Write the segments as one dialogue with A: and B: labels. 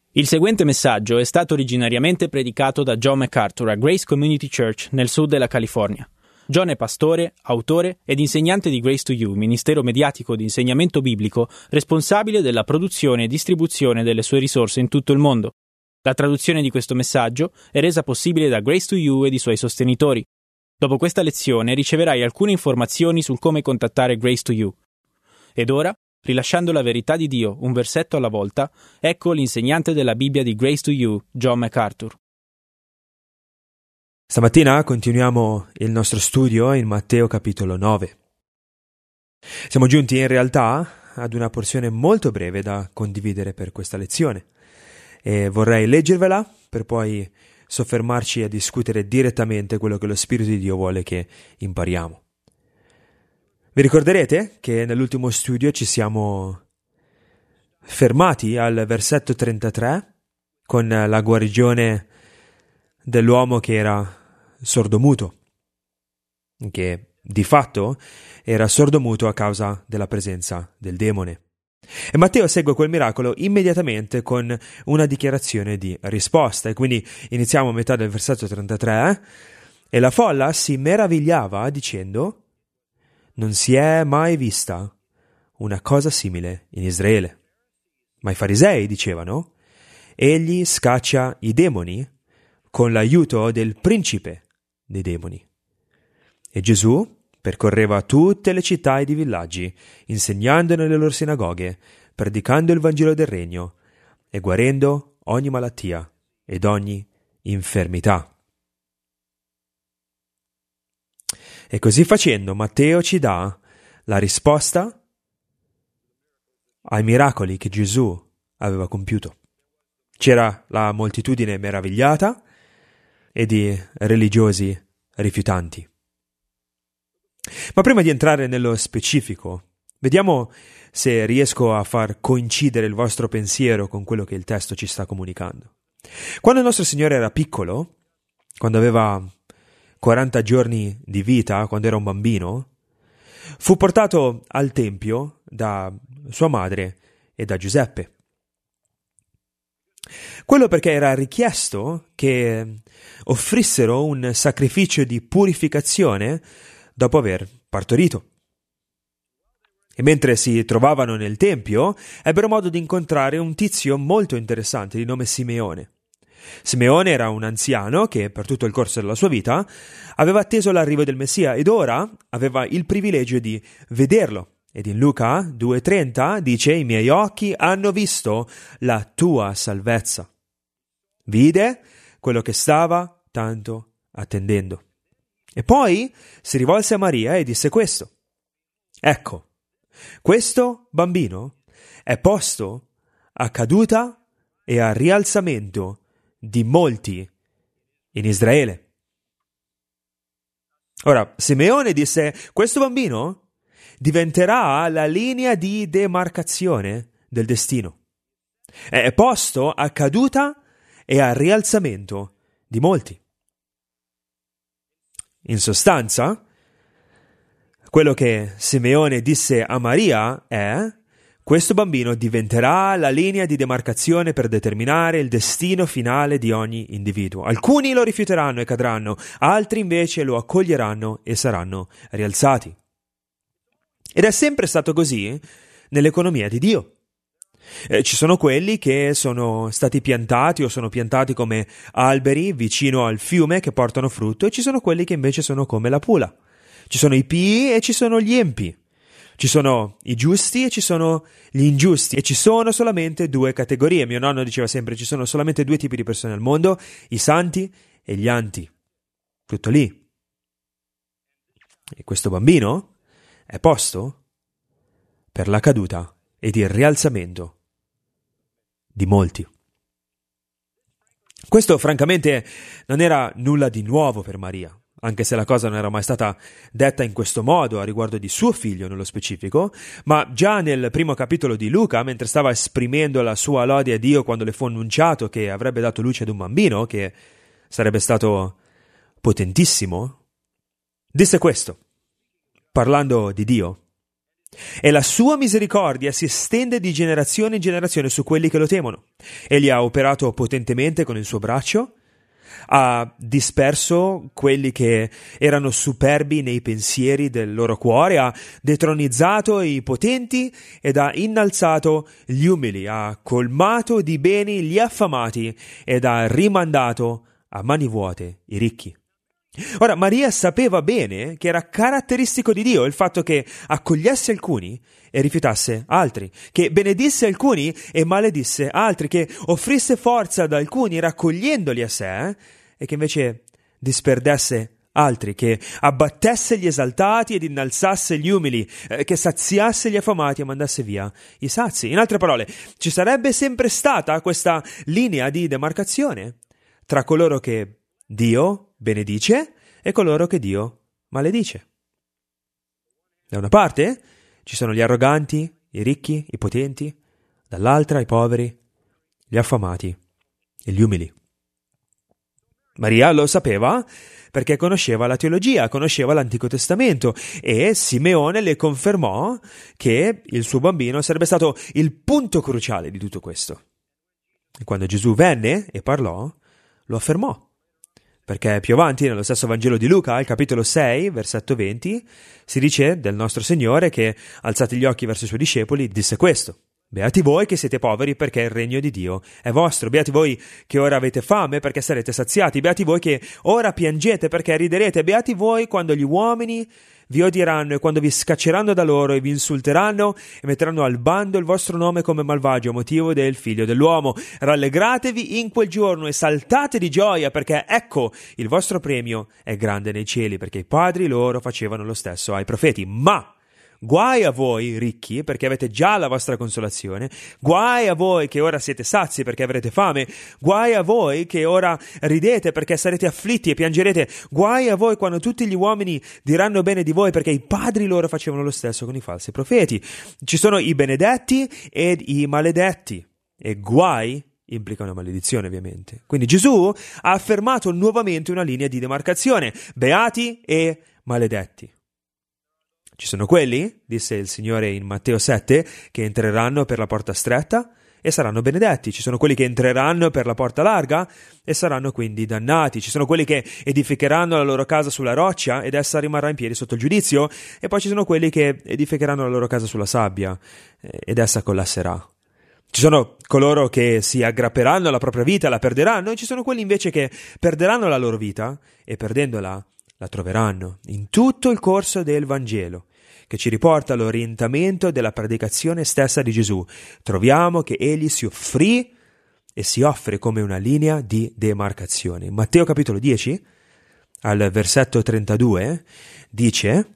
A: Il seguente messaggio è stato originariamente predicato da John MacArthur a Grace Community Church nel sud della California. John è pastore, autore ed insegnante di Grace to You, ministero mediatico di insegnamento biblico responsabile della produzione e distribuzione delle sue risorse in tutto il mondo. La traduzione di questo messaggio è resa possibile da Grace to You ed i suoi sostenitori. Dopo questa lezione riceverai alcune informazioni sul come contattare Grace to You. Ed ora, rilasciando la verità di Dio un versetto alla volta, ecco l'insegnante della Bibbia di Grace to You, John MacArthur.
B: Stamattina continuiamo il nostro studio in Matteo capitolo 9. Siamo giunti in realtà ad una porzione molto breve da condividere per questa lezione e vorrei leggervela per poi soffermarci a discutere direttamente quello che lo Spirito di Dio vuole che impariamo. Vi ricorderete che nell'ultimo studio ci siamo fermati al versetto 33 con la guarigione dell'uomo che era sordomuto, che di fatto era sordomuto a causa della presenza del demone. E Matteo segue quel miracolo immediatamente con una dichiarazione di risposta, e quindi iniziamo a metà del versetto 33 e la folla si meravigliava dicendo: non si è mai vista una cosa simile in Israele. Ma i farisei dicevano: egli scaccia i demoni con l'aiuto del principe dei demoni. E Gesù percorreva tutte le città ed i villaggi, insegnando nelle loro sinagoghe, predicando il Vangelo del Regno e guarendo ogni malattia ed ogni infermità. E così facendo Matteo ci dà la risposta ai miracoli che Gesù aveva compiuto. C'era la moltitudine meravigliata ed i religiosi rifiutanti. Ma prima di entrare nello specifico, vediamo se riesco a far coincidere il vostro pensiero con quello che il testo ci sta comunicando. Quando il nostro Signore era piccolo, quando aveva 40 giorni di vita, quando era un bambino, fu portato al Tempio da sua madre e da Giuseppe. Quello perché era richiesto che offrissero un sacrificio di purificazione dopo aver partorito. E mentre si trovavano nel Tempio, ebbero modo di incontrare un tizio molto interessante di nome Simeone. Simeone era un anziano che per tutto il corso della sua vita aveva atteso l'arrivo del Messia ed ora aveva il privilegio di vederlo. Ed in Luca 2,30 dice: i miei occhi hanno visto la tua salvezza. Vide quello che stava tanto attendendo. E poi si rivolse a Maria e disse questo: ecco, questo bambino è posto a caduta e a rialzamento di molti in Israele. Ora, Simeone disse: questo bambino diventerà la linea di demarcazione del destino. È posto a caduta e a rialzamento di molti. In sostanza, quello che Simeone disse a Maria è: questo bambino diventerà la linea di demarcazione per determinare il destino finale di ogni individuo. Alcuni lo rifiuteranno e cadranno, altri invece lo accoglieranno e saranno rialzati. Ed è sempre stato così nell'economia di Dio. Ci sono quelli che sono stati piantati o sono piantati come alberi vicino al fiume che portano frutto, e ci sono quelli che invece sono come la pula. Ci sono i pii e ci sono gli empi. Ci sono i giusti e ci sono gli ingiusti, e ci sono solamente due categorie. Mio nonno diceva sempre: ci sono solamente due tipi di persone al mondo, i santi e gli anti. Tutto lì. E questo bambino è posto per la caduta ed il rialzamento di molti. Questo francamente non era nulla di nuovo per Maria, anche se la cosa non era mai stata detta in questo modo a riguardo di suo figlio nello specifico, ma già nel primo capitolo di Luca, mentre stava esprimendo la sua lode a Dio quando le fu annunciato che avrebbe dato luce ad un bambino, che sarebbe stato potentissimo, disse questo, parlando di Dio: E la sua misericordia si estende di generazione in generazione su quelli che lo temono. Egli ha operato potentemente con il suo braccio, ha disperso quelli che erano superbi nei pensieri del loro cuore, ha detronizzato i potenti ed ha innalzato gli umili, ha colmato di beni gli affamati ed ha rimandato a mani vuote i ricchi. Ora, Maria sapeva bene che era caratteristico di Dio il fatto che accogliesse alcuni e rifiutasse altri, che benedisse alcuni e maledisse altri, che offrisse forza ad alcuni raccogliendoli a sé e che invece disperdesse altri, che abbattesse gli esaltati ed innalzasse gli umili, che saziasse gli affamati e mandasse via i sazi. In altre parole, ci sarebbe sempre stata questa linea di demarcazione tra coloro che Dio benedice e coloro che Dio maledice. Da una parte ci sono gli arroganti, i ricchi, i potenti, dall'altra i poveri, gli affamati e gli umili. Maria lo sapeva perché conosceva la teologia, conosceva l'Antico Testamento e Simeone le confermò che il suo bambino sarebbe stato il punto cruciale di tutto questo. E quando Gesù venne e parlò, lo affermò. Perché più avanti, nello stesso Vangelo di Luca, al capitolo 6, versetto 20, si dice del nostro Signore che, alzati gli occhi verso i suoi discepoli, disse questo: Beati voi che siete poveri, perché il regno di Dio è vostro. Beati voi che ora avete fame, perché sarete saziati. Beati voi che ora piangete, perché riderete. Beati voi quando gli uomini vi odieranno e quando vi scacceranno da loro e vi insulteranno e metteranno al bando il vostro nome come malvagio a motivo del Figlio dell'uomo. Rallegratevi in quel giorno e saltate di gioia, perché ecco, il vostro premio è grande nei cieli, perché i padri loro facevano lo stesso ai profeti. Ma guai a voi ricchi, perché avete già la vostra consolazione. Guai a voi che ora siete sazi, perché avrete fame. Guai a voi che ora ridete, perché sarete afflitti e piangerete. Guai a voi quando tutti gli uomini diranno bene di voi, perché i padri loro facevano lo stesso con i falsi profeti. Ci sono i benedetti ed i maledetti, e guai implica una maledizione, ovviamente. Quindi Gesù ha affermato nuovamente una linea di demarcazione: beati e maledetti. Ci sono quelli, disse il Signore in Matteo 7, che entreranno per la porta stretta e saranno benedetti. Ci sono quelli che entreranno per la porta larga e saranno quindi dannati. Ci sono quelli che edificheranno la loro casa sulla roccia ed essa rimarrà in piedi sotto il giudizio. E poi ci sono quelli che edificheranno la loro casa sulla sabbia ed essa collasserà. Ci sono coloro che si aggrapperanno alla propria vita, la perderanno, e ci sono quelli invece che perderanno la loro vita e perdendola la troveranno. In tutto il corso del Vangelo, che ci riporta all'orientamento della predicazione stessa di Gesù, troviamo che egli si offrì e si offre come una linea di demarcazione. In Matteo capitolo 10, al versetto 32, dice: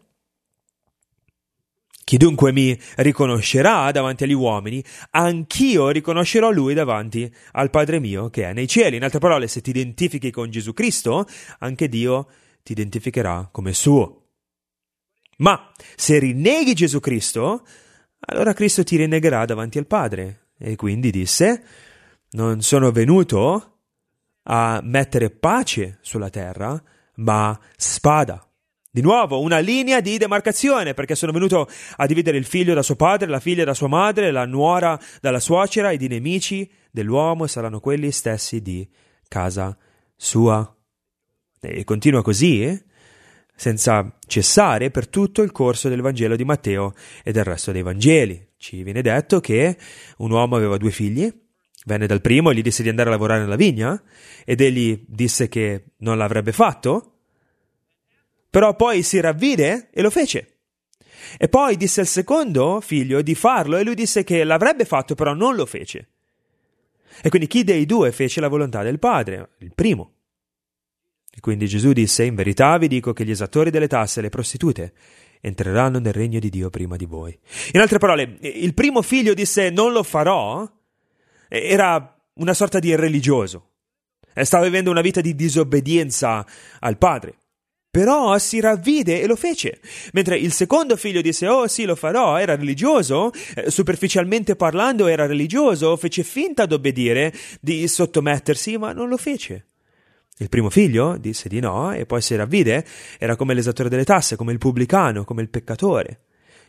B: Chi dunque mi riconoscerà davanti agli uomini, anch'io riconoscerò lui davanti al Padre mio che è nei cieli. In altre parole, se ti identifichi con Gesù Cristo, anche Dio ti identificherà come suo. Ma se rinneghi Gesù Cristo, allora Cristo ti rinnegherà davanti al Padre. E quindi disse: non sono venuto a mettere pace sulla terra, ma spada. Di nuovo, una linea di demarcazione, perché sono venuto a dividere il figlio da suo padre, la figlia da sua madre, la nuora dalla suocera, ed i nemici dell'uomo saranno quelli stessi di casa sua. E continua così, senza cessare per tutto il corso del Vangelo di Matteo e del resto dei Vangeli. Ci viene detto che un uomo aveva 2 figli, venne dal primo e gli disse di andare a lavorare nella vigna, ed egli disse che non l'avrebbe fatto, però poi si ravvide e lo fece. E poi disse al secondo figlio di farlo, e lui disse che l'avrebbe fatto, però non lo fece. E quindi chi dei 2 fece la volontà del padre? Il primo. E quindi Gesù disse: in verità vi dico che gli esattori delle tasse e le prostitute entreranno nel regno di Dio prima di voi. In altre parole, il primo figlio disse non lo farò, era una sorta di religioso, stava vivendo una vita di disobbedienza al padre, però si ravvide e lo fece. Mentre il secondo figlio disse oh sì, lo farò, era religioso, superficialmente parlando era religioso, fece finta di obbedire, di sottomettersi, ma non lo fece. Il primo figlio disse di no e poi si ravvide, era come l'esattore delle tasse, come il pubblicano, come il peccatore.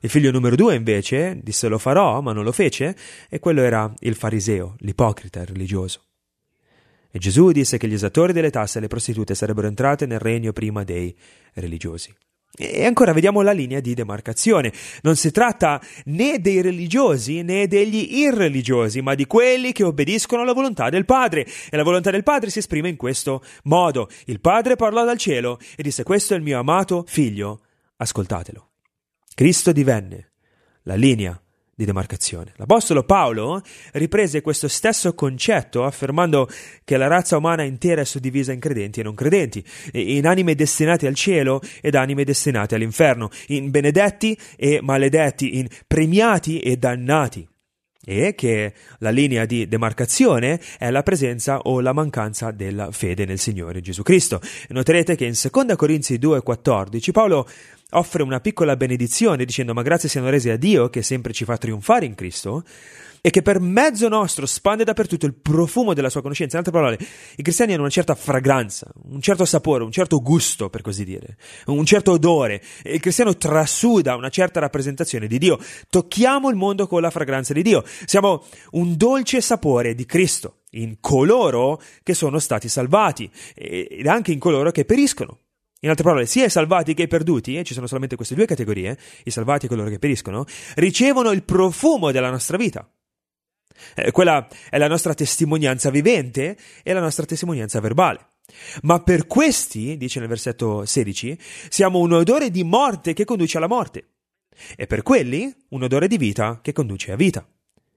B: Il figlio numero 2 invece disse lo farò, ma non lo fece, e quello era il fariseo, l'ipocrita, il religioso. E Gesù disse che gli esattori delle tasse e le prostitute sarebbero entrate nel regno prima dei religiosi. E ancora vediamo la linea di demarcazione. Non si tratta né dei religiosi né degli irreligiosi, ma di quelli che obbediscono alla volontà del Padre. E la volontà del Padre si esprime in questo modo. Il Padre parlò dal cielo e disse: questo è il mio amato figlio, ascoltatelo. Cristo divenne la linea di demarcazione. L'Apostolo Paolo riprese questo stesso concetto affermando che la razza umana intera è suddivisa in credenti e non credenti, in anime destinate al cielo ed anime destinate all'inferno, in benedetti e maledetti, in premiati e dannati. E che la linea di demarcazione è la presenza o la mancanza della fede nel Signore Gesù Cristo. Noterete che in 2 Corinzi 2,14 Paolo offre una piccola benedizione dicendo: ma grazie siano rese a Dio che sempre ci fa trionfare in Cristo e che per mezzo nostro spande dappertutto il profumo della sua conoscenza. In altre parole, i cristiani hanno una certa fragranza, un certo sapore, un certo gusto, per così dire, un certo odore. Il cristiano trasuda una certa rappresentazione di Dio. Tocchiamo il mondo con la fragranza di Dio. Siamo un dolce sapore di Cristo in coloro che sono stati salvati ed anche in coloro che periscono. In altre parole, sia i salvati che i perduti, e ci sono solamente queste due categorie, i salvati e coloro che periscono, ricevono il profumo della nostra vita. Quella è la nostra testimonianza vivente e la nostra testimonianza verbale. Ma per questi, dice nel versetto 16, siamo un odore di morte che conduce alla morte, e per quelli un odore di vita che conduce a vita.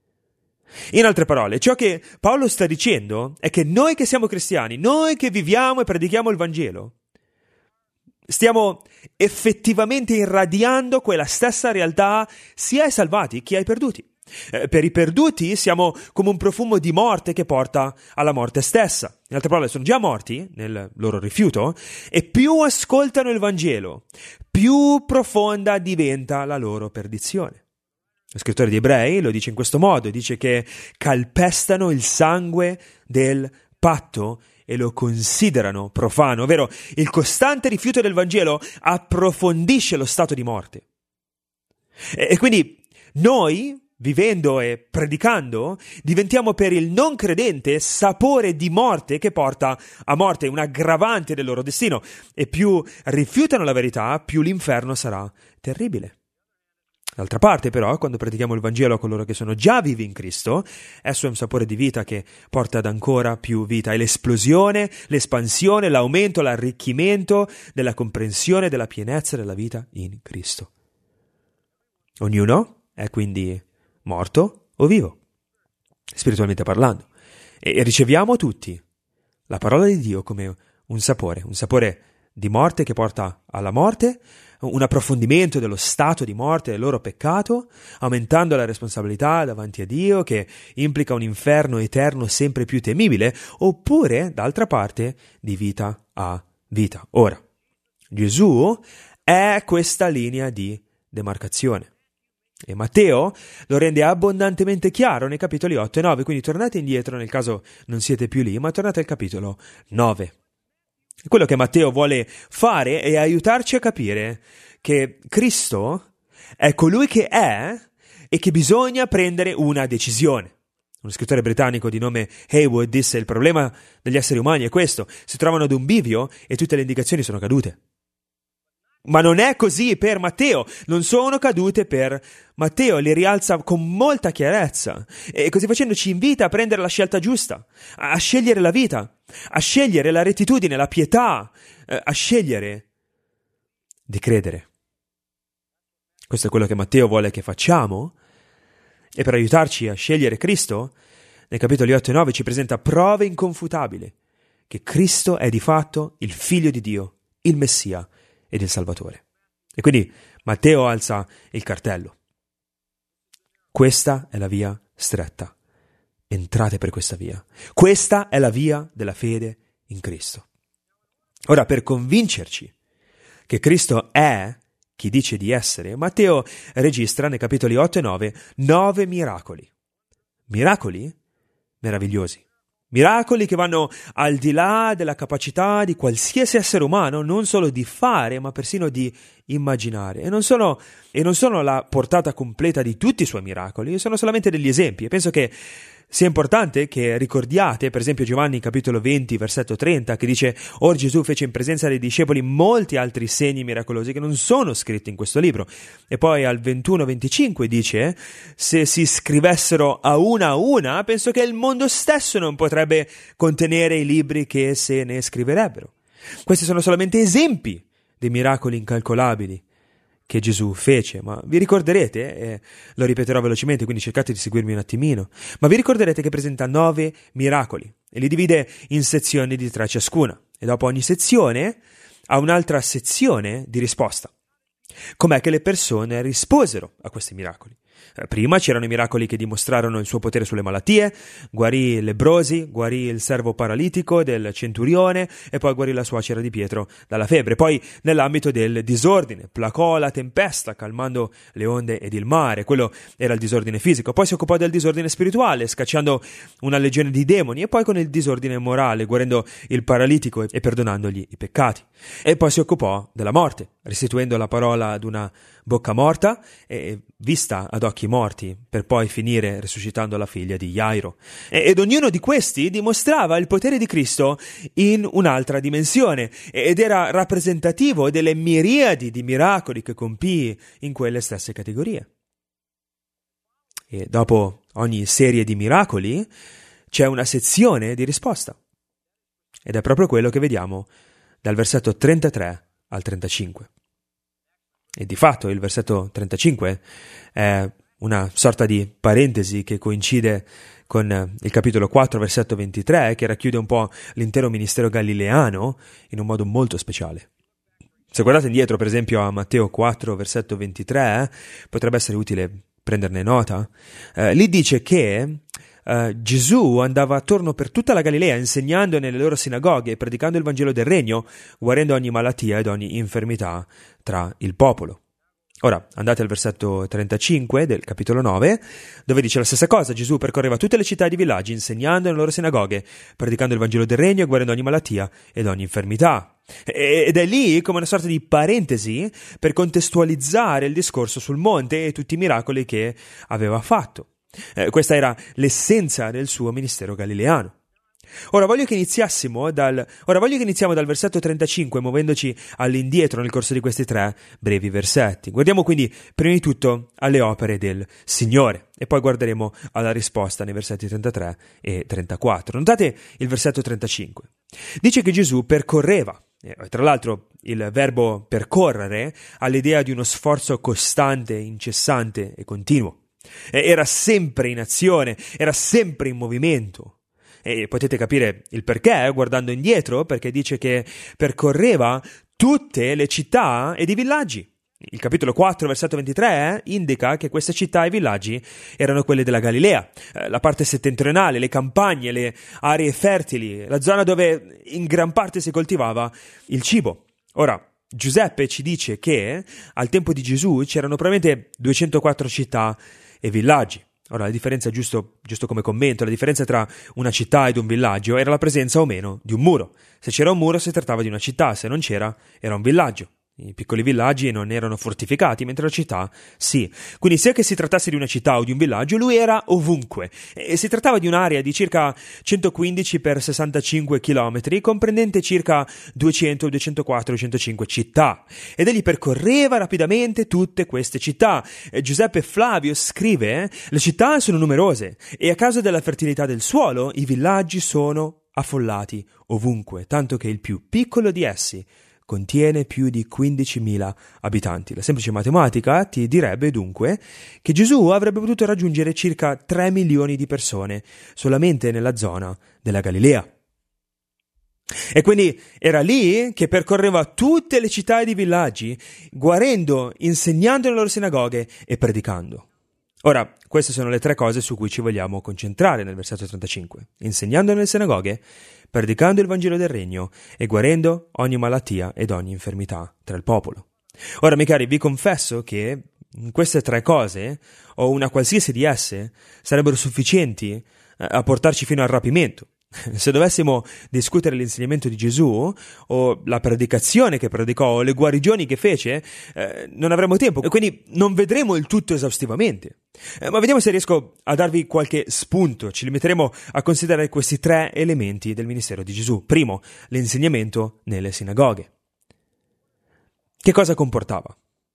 B: In altre parole, ciò che Paolo sta dicendo è che noi che siamo cristiani, noi che viviamo e predichiamo il Vangelo, stiamo effettivamente irradiando quella stessa realtà sia ai salvati che ai perduti. Per i perduti siamo come un profumo di morte che porta alla morte stessa. In altre parole, sono già morti nel loro rifiuto e più ascoltano il Vangelo, più profonda diventa la loro perdizione. Lo scrittore di Ebrei lo dice in questo modo, dice che calpestano il sangue del patto e lo considerano profano, ovvero il costante rifiuto del Vangelo approfondisce lo stato di morte. E quindi noi, vivendo e predicando, diventiamo per il non credente sapore di morte che porta a morte, un aggravante del loro destino. E più rifiutano la verità, più l'inferno sarà terribile. D'altra parte, però, quando predichiamo il Vangelo a coloro che sono già vivi in Cristo, esso è un sapore di vita che porta ad ancora più vita. È l'esplosione, l'espansione, l'aumento, l'arricchimento della comprensione della pienezza della vita in Cristo. Ognuno è quindi morto o vivo, spiritualmente parlando, e riceviamo tutti la parola di Dio come un sapore di morte che porta alla morte, un approfondimento dello stato di morte del loro peccato, aumentando la responsabilità davanti a Dio, che implica un inferno eterno sempre più temibile, oppure, d'altra parte, di vita a vita. Ora, Gesù è questa linea di demarcazione. E Matteo lo rende abbondantemente chiaro nei capitoli 8 e 9, quindi tornate indietro nel caso non siete più lì, ma tornate al capitolo 9. Quello che Matteo vuole fare è aiutarci a capire che Cristo è colui che è e che bisogna prendere una decisione. Uno scrittore britannico di nome Haywood disse: il problema degli esseri umani è questo, si trovano ad un bivio e tutte le indicazioni sono cadute. Ma non è così per Matteo, non sono cadute per Matteo, li rialza con molta chiarezza e così facendo ci invita a prendere la scelta giusta, a scegliere la vita, a scegliere la rettitudine, la pietà, a scegliere di credere. Questo è quello che Matteo vuole che facciamo, e per aiutarci a scegliere Cristo, nei capitoli 8 e 9 ci presenta prove inconfutabili che Cristo è di fatto il Figlio di Dio, il Messia ed il Salvatore. E quindi Matteo alza il cartello. Questa è la via stretta. Entrate per questa via. Questa è la via della fede in Cristo. Ora, per convincerci che Cristo è chi dice di essere, Matteo registra nei capitoli 8 e 9 miracoli. Miracoli meravigliosi. Miracoli che vanno al di là della capacità di qualsiasi essere umano, non solo di fare, ma persino di immaginare. E non sono la portata completa di tutti i suoi miracoli, sono solamente degli esempi. E penso che sia importante che ricordiate, per esempio, Giovanni capitolo 20, versetto 30, che dice: «Or Gesù fece in presenza dei discepoli molti altri segni miracolosi che non sono scritti in questo libro». E poi al 21-25 dice: «Se si scrivessero a una, penso che il mondo stesso non potrebbe contenere i libri che se ne scriverebbero». Questi sono solamente esempi dei miracoli incalcolabili che Gesù fece, ma vi ricorderete, e lo ripeterò velocemente, quindi cercate di seguirmi un attimino, ma vi ricorderete che presenta 9 miracoli e li divide in sezioni di 3 ciascuna, e dopo ogni sezione ha un'altra sezione di risposta. Com'è che le persone risposero a questi miracoli? Prima c'erano i miracoli che dimostrarono il suo potere sulle malattie, guarì i lebbrosi, guarì il servo paralitico del centurione e poi guarì la suocera di Pietro dalla febbre. Poi nell'ambito del disordine, placò la tempesta calmando le onde ed il mare, quello era il disordine fisico. Poi si occupò del disordine spirituale, scacciando una legione di demoni, e poi con il disordine morale, guarendo il paralitico e perdonandogli i peccati. E poi si occupò della morte, restituendo la parola ad una bocca morta e vista ad occhi morti, per poi finire risuscitando la figlia di Jairo. Ed ognuno di questi dimostrava il potere di Cristo in un'altra dimensione ed era rappresentativo delle miriadi di miracoli che compì in quelle stesse categorie. E dopo ogni serie di miracoli c'è una sezione di risposta. Ed è proprio quello che vediamo dal versetto 33 al 35. E di fatto il versetto 35 è una sorta di parentesi che coincide con il capitolo 4, versetto 23, che racchiude un po' l'intero ministero galileano in un modo molto speciale. Se guardate indietro, per esempio, a Matteo 4, versetto 23, potrebbe essere utile prenderne nota. Lì dice che Gesù andava attorno per tutta la Galilea insegnando nelle loro sinagoghe e predicando il Vangelo del Regno, guarendo ogni malattia ed ogni infermità tra il popolo. Ora, andate al versetto 35 del capitolo 9, dove dice la stessa cosa. Gesù percorreva tutte le città ed i villaggi, insegnando nelle loro sinagoghe, predicando il Vangelo del Regno e guarendo ogni malattia ed ogni infermità. Ed è lì come una sorta di parentesi per contestualizzare il discorso sul monte e tutti i miracoli che aveva fatto. Questa era l'essenza del suo ministero galileano. Ora voglio che iniziamo dal versetto 35, muovendoci all'indietro nel corso di questi 3 brevi versetti. Guardiamo quindi prima di tutto alle opere del Signore e poi guarderemo alla risposta nei versetti 33 e 34. Notate il versetto 35. Dice che Gesù percorreva. Tra l'altro il verbo percorrere ha l'idea di uno sforzo costante, incessante e continuo. Era sempre in azione, era sempre in movimento. E potete capire il perché guardando indietro, perché dice che percorreva tutte le città ed i villaggi. Il capitolo 4, versetto 23 indica che queste città e villaggi erano quelle della Galilea, la parte settentrionale, le campagne, le aree fertili, la zona dove in gran parte si coltivava il cibo. Ora, Giuseppe ci dice che al tempo di Gesù c'erano probabilmente 204 città e villaggi. Ora, la differenza, giusto come commento, la differenza tra una città ed un villaggio era la presenza o meno di un muro. Se c'era un muro si trattava di una città, se non c'era era un villaggio. I piccoli villaggi non erano fortificati, mentre la città sì. Quindi sia che si trattasse di una città o di un villaggio, lui era ovunque. E si trattava di un'area di circa 115 per 65 chilometri, comprendente circa 200, 204, 205 città. Ed egli percorreva rapidamente tutte queste città. Giuseppe Flavio scrive: le città sono numerose e a causa della fertilità del suolo i villaggi sono affollati ovunque, tanto che il più piccolo di essi contiene più di 15.000 abitanti. La semplice matematica ti direbbe dunque che Gesù avrebbe potuto raggiungere circa 3 milioni di persone solamente nella zona della Galilea. E quindi era lì che percorreva tutte le città ed i villaggi, guarendo, insegnando nelle loro sinagoghe e predicando. Ora, queste sono le 3 cose su cui ci vogliamo concentrare nel versetto 35. Insegnando nelle sinagoghe, predicando il Vangelo del Regno e guarendo ogni malattia ed ogni infermità tra il popolo. Ora, miei cari, vi confesso che queste 3 cose, o una qualsiasi di esse, sarebbero sufficienti a portarci fino al rapimento. Se dovessimo discutere l'insegnamento di Gesù, o la predicazione che predicò, o le guarigioni che fece, non avremo tempo, e quindi non vedremo il tutto esaustivamente. Ma vediamo se riesco a darvi qualche spunto. Ci limiteremo a considerare questi 3 elementi del ministero di Gesù. Primo, l'insegnamento nelle sinagoghe. Che cosa comportava?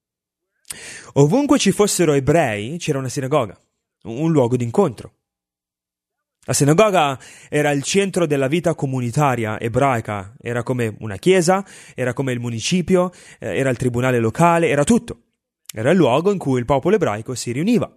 B: Ovunque ci fossero ebrei c'era una sinagoga, un luogo d'incontro. La sinagoga era il centro della vita comunitaria ebraica, era come una chiesa, era come il municipio, era il tribunale locale, era tutto. Era il luogo in cui il popolo ebraico si riuniva.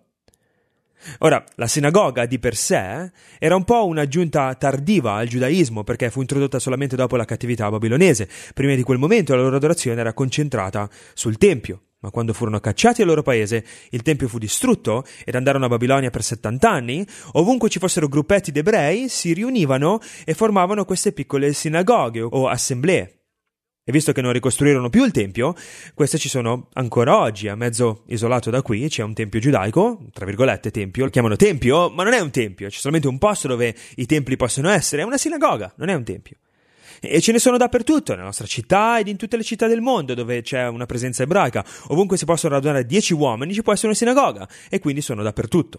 B: Ora, la sinagoga di per sé era un po' un'aggiunta tardiva al giudaismo, perché fu introdotta solamente dopo la cattività babilonese. Prima di quel momento la loro adorazione era concentrata sul Tempio. Ma quando furono cacciati dal loro paese, il Tempio fu distrutto ed andarono a Babilonia per 70 anni, ovunque ci fossero gruppetti d'ebrei si riunivano e formavano queste piccole sinagoghe o assemblee. E visto che non ricostruirono più il Tempio, queste ci sono ancora oggi. A mezzo isolato da qui c'è un tempio giudaico, tra virgolette tempio, lo chiamano tempio, ma non è un tempio, c'è solamente un posto dove i templi possono essere, è una sinagoga, non è un tempio. E ce ne sono dappertutto, nella nostra città ed in tutte le città del mondo dove c'è una presenza ebraica. Ovunque si possono radunare 10 uomini ci può essere una sinagoga, e quindi sono dappertutto.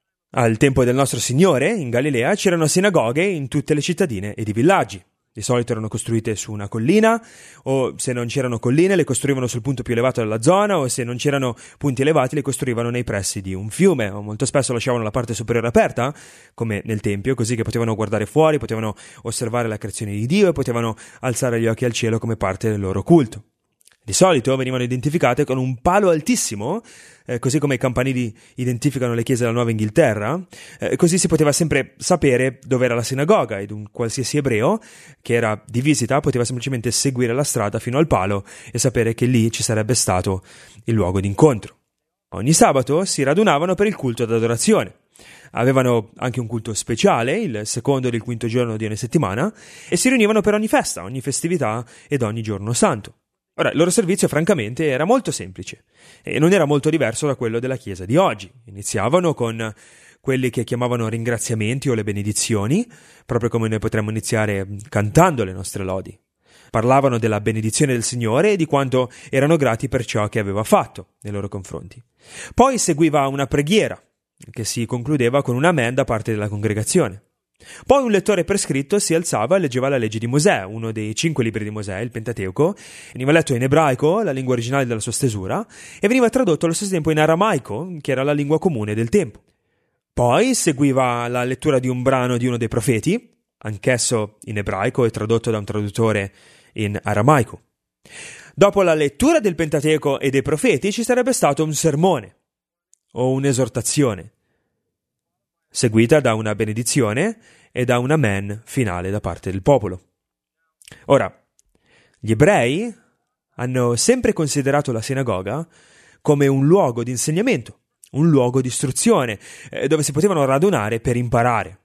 B: Al tempo del nostro Signore, in Galilea, c'erano sinagoghe in tutte le cittadine ed i villaggi. Di solito erano costruite su una collina, o se non c'erano colline le costruivano sul punto più elevato della zona, o se non c'erano punti elevati le costruivano nei pressi di un fiume, o molto spesso lasciavano la parte superiore aperta, come nel Tempio, così che potevano guardare fuori, potevano osservare la creazione di Dio e potevano alzare gli occhi al cielo come parte del loro culto. Di solito venivano identificate con un palo altissimo, così come i campanili identificano le chiese della Nuova Inghilterra, così si poteva sempre sapere dove era la sinagoga, ed un qualsiasi ebreo che era di visita poteva semplicemente seguire la strada fino al palo e sapere che lì ci sarebbe stato il luogo d'incontro. Ogni sabato si radunavano per il culto d'adorazione. Avevano anche un culto speciale, il secondo ed il quinto giorno di ogni settimana, e si riunivano per ogni festa, ogni festività ed ogni giorno santo. Ora, il loro servizio francamente era molto semplice e non era molto diverso da quello della Chiesa di oggi. Iniziavano con quelli che chiamavano ringraziamenti o le benedizioni, proprio come noi potremmo iniziare cantando le nostre lodi. Parlavano della benedizione del Signore e di quanto erano grati per ciò che aveva fatto nei loro confronti. Poi seguiva una preghiera che si concludeva con un amen da parte della congregazione. Poi un lettore prescritto si alzava e leggeva la legge di Mosè, uno dei 5 libri di Mosè, il Pentateuco. Veniva letto in ebraico, la lingua originale della sua stesura, e veniva tradotto allo stesso tempo in aramaico, che era la lingua comune del tempo. Poi seguiva la lettura di un brano di uno dei profeti, anch'esso in ebraico e tradotto da un traduttore in aramaico. Dopo la lettura del Pentateuco e dei profeti ci sarebbe stato un sermone o un'esortazione, seguita da una benedizione e da un amen finale da parte del popolo. Ora, gli ebrei hanno sempre considerato la sinagoga come un luogo di insegnamento, un luogo di istruzione, dove si potevano radunare per imparare.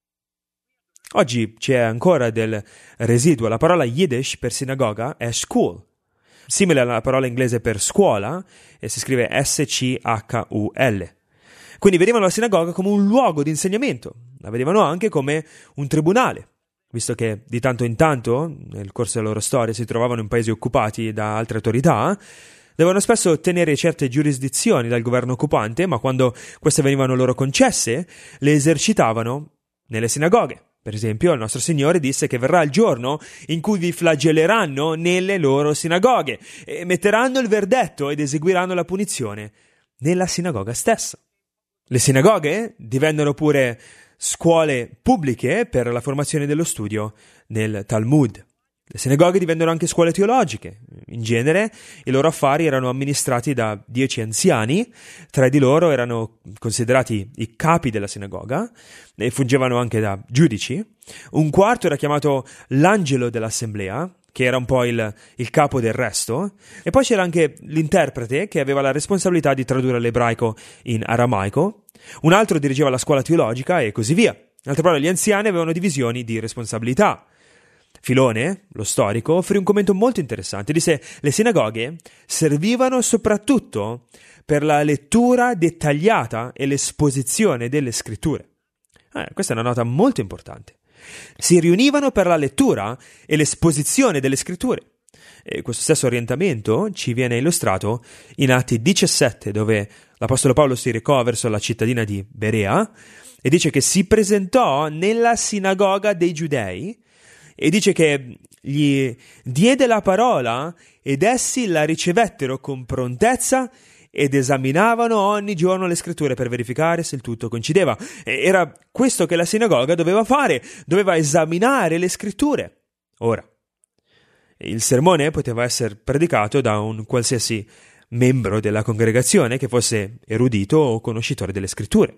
B: Oggi c'è ancora del residuo. La parola Yiddish per sinagoga è school, simile alla parola inglese per scuola, e si scrive S-C-H-U-L. Quindi vedevano la sinagoga come un luogo di insegnamento, la vedevano anche come un tribunale, visto che di tanto in tanto, nel corso della loro storia, si trovavano in paesi occupati da altre autorità, dovevano spesso ottenere certe giurisdizioni dal governo occupante, ma quando queste venivano loro concesse, le esercitavano nelle sinagoghe. Per esempio, il nostro Signore disse che verrà il giorno in cui vi flagelleranno nelle loro sinagoghe e metteranno il verdetto ed eseguiranno la punizione nella sinagoga stessa. Le sinagoghe divennero pure scuole pubbliche per la formazione dello studio nel Talmud. Le sinagoghe divennero anche scuole teologiche. In genere i loro affari erano amministrati da 10 anziani, 3 di loro erano considerati i capi della sinagoga e fungevano anche da giudici. Un quarto era chiamato l'angelo dell'assemblea, che era un po' il capo del resto, e poi c'era anche l'interprete che aveva la responsabilità di tradurre l'ebraico in aramaico, un altro dirigeva la scuola teologica e così via. In altre parole, gli anziani avevano divisioni di responsabilità. Filone, lo storico, offrì un commento molto interessante. Disse: le sinagoghe servivano soprattutto per la lettura dettagliata e l'esposizione delle scritture. Questa è una nota molto importante. Si riunivano per la lettura e l'esposizione delle scritture. E questo stesso orientamento ci viene illustrato in Atti 17, dove l'Apostolo Paolo si recò verso la cittadina di Berea e dice che si presentò nella sinagoga dei Giudei e dice che gli diede la parola ed essi la ricevettero con prontezza ed esaminavano ogni giorno le scritture per verificare se il tutto coincideva. Era questo che la sinagoga doveva fare, doveva esaminare le scritture. Ora, il sermone poteva essere predicato da un qualsiasi membro della congregazione che fosse erudito o conoscitore delle scritture.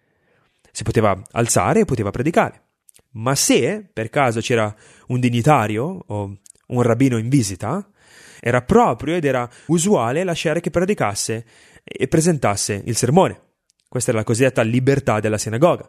B: Si poteva alzare e poteva predicare. Ma se per caso c'era un dignitario o un rabbino in visita, era proprio ed era usuale lasciare che predicasse e presentasse il sermone. Questa era la cosiddetta libertà della sinagoga.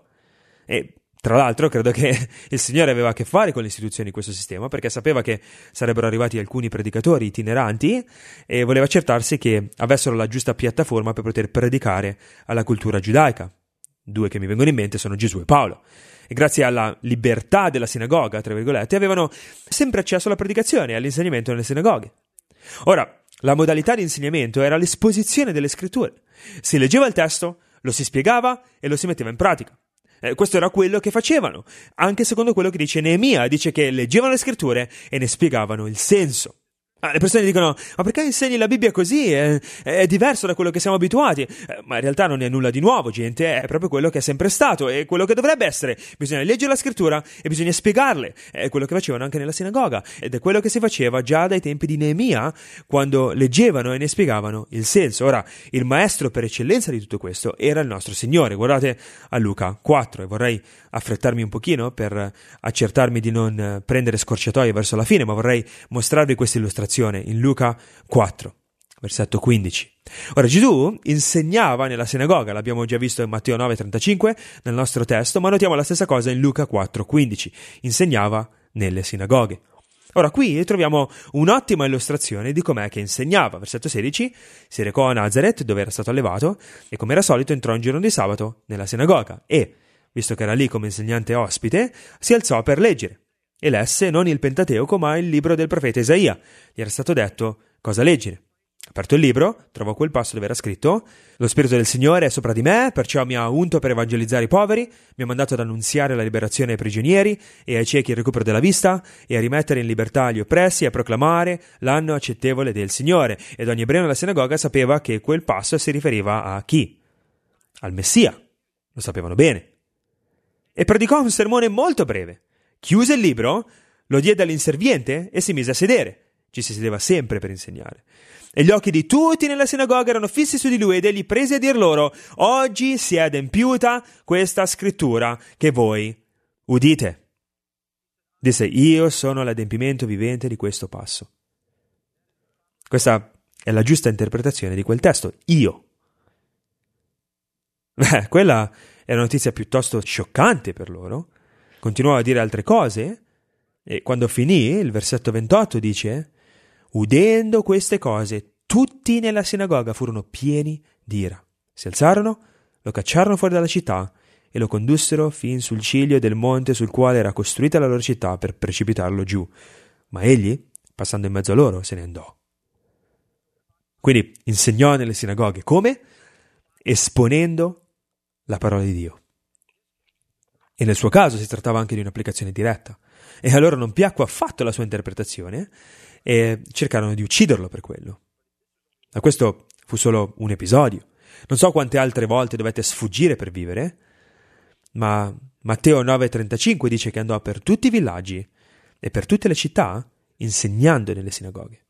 B: E tra l'altro credo che il Signore aveva a che fare con l'istituzione di questo sistema, perché sapeva che sarebbero arrivati alcuni predicatori itineranti e voleva accertarsi che avessero la giusta piattaforma per poter predicare alla cultura giudaica. Due che mi vengono in mente sono Gesù e Paolo. E grazie alla libertà della sinagoga, tra virgolette, avevano sempre accesso alla predicazione e all'insegnamento nelle sinagoghe. Ora, la modalità di insegnamento era l'esposizione delle scritture. Si leggeva il testo, lo si spiegava e lo si metteva in pratica. Questo era quello che facevano, anche secondo quello che dice Neemia, dice che leggevano le scritture e ne spiegavano il senso. Le persone dicono, ma perché insegni la Bibbia così? È diverso da quello che siamo abituati. Ma in realtà non è nulla di nuovo, gente, è proprio quello che è sempre stato, è quello che dovrebbe essere. Bisogna leggere la scrittura e bisogna spiegarle. È quello che facevano anche nella sinagoga, ed è quello che si faceva già dai tempi di Neemia, quando leggevano e ne spiegavano il senso. Ora, il maestro per eccellenza di tutto questo era il nostro Signore. Guardate a Luca 4, e vorrei affrettarmi un pochino per accertarmi di non prendere scorciatoie verso la fine, ma vorrei mostrarvi questa illustrazione in Luca 4, versetto 15. Ora, Gesù insegnava nella sinagoga, l'abbiamo già visto in Matteo 9,35 nel nostro testo, ma notiamo la stessa cosa in Luca 4,15. Insegnava nelle sinagoghe. Ora, qui troviamo un'ottima illustrazione di com'è che insegnava. Versetto 16, si recò a Nazaret, dove era stato allevato, e come era solito entrò un giorno di sabato nella sinagoga e, visto che era lì come insegnante ospite, si alzò per leggere. E lesse non il Pentateuco, ma il libro del profeta Isaia. Gli era stato detto cosa leggere. Aperto il libro, trovò quel passo dove era scritto: «Lo Spirito del Signore è sopra di me, perciò mi ha unto per evangelizzare i poveri, mi ha mandato ad annunziare la liberazione ai prigionieri e ai ciechi il recupero della vista, e a rimettere in libertà gli oppressi, e a proclamare l'anno accettevole del Signore». Ed ogni ebreo nella sinagoga sapeva che quel passo si riferiva a chi? Al Messia. Lo sapevano bene. E predicò un sermone molto breve. Chiuse il libro, lo diede all'inserviente e si mise a sedere. Ci si sedeva sempre per insegnare. E gli occhi di tutti nella sinagoga erano fissi su di lui ed egli prese a dir loro: «Oggi si è adempiuta questa scrittura che voi udite». Disse: «Io sono l'adempimento vivente di questo passo». Questa è la giusta interpretazione di quel testo. Io. Quella è una notizia piuttosto scioccante per loro. Continuò a dire altre cose e quando finì, il versetto 28 dice: «Udendo queste cose, tutti nella sinagoga furono pieni di ira. Si alzarono, lo cacciarono fuori dalla città e lo condussero fin sul ciglio del monte sul quale era costruita la loro città per precipitarlo giù. Ma egli, passando in mezzo a loro, se ne andò». Quindi insegnò nelle sinagoghe come? Esponendo la parola di Dio. E nel suo caso si trattava anche di un'applicazione diretta. E allora non piacque affatto la sua interpretazione e cercarono di ucciderlo per quello. Ma questo fu solo un episodio. Non so quante altre volte dovette sfuggire per vivere, ma Matteo 9,35 dice che andò per tutti i villaggi e per tutte le città insegnando nelle sinagoghe.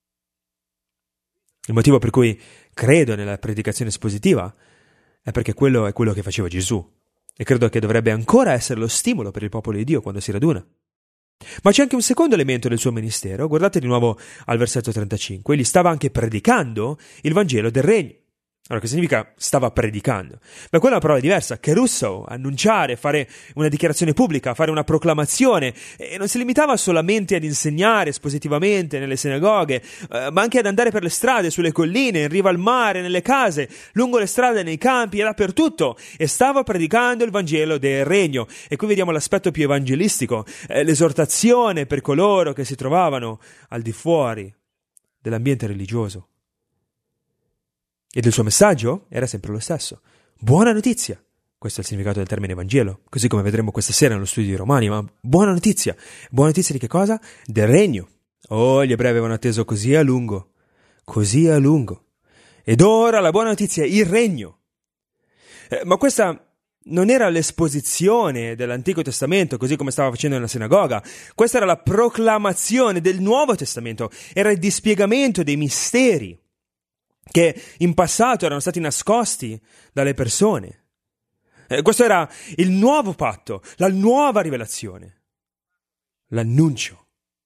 B: Il motivo per cui credo nella predicazione espositiva è perché quello è quello che faceva Gesù. E credo che dovrebbe ancora essere lo stimolo per il popolo di Dio quando si raduna. Ma c'è anche un secondo elemento del suo ministero. Guardate di nuovo al versetto 35. Egli stava anche predicando il Vangelo del Regno. Allora, che significa stava predicando? Beh, quella è una parola diversa. Kerusso, annunciare, fare una dichiarazione pubblica, fare una proclamazione. E non si limitava solamente ad insegnare espositivamente nelle sinagoghe, ma anche ad andare per le strade, sulle colline, in riva al mare, nelle case, lungo le strade, nei campi e dappertutto. E stava predicando il Vangelo del Regno. E qui vediamo l'aspetto più evangelistico, l'esortazione per coloro che si trovavano al di fuori dell'ambiente religioso. Ed il suo messaggio era sempre lo stesso. Buona notizia. Questo è il significato del termine Vangelo, così come vedremo questa sera nello studio di Romani, ma buona notizia. Buona notizia di che cosa? Del regno. Oh, gli ebrei avevano atteso così a lungo. Così a lungo. Ed ora la buona notizia, il regno. Ma questa non era l'esposizione dell'Antico Testamento, così come stava facendo nella sinagoga. Questa era la proclamazione del Nuovo Testamento. Era il dispiegamento dei misteri che in passato erano stati nascosti dalle persone. Questo era il nuovo patto, la nuova rivelazione, l'annuncio.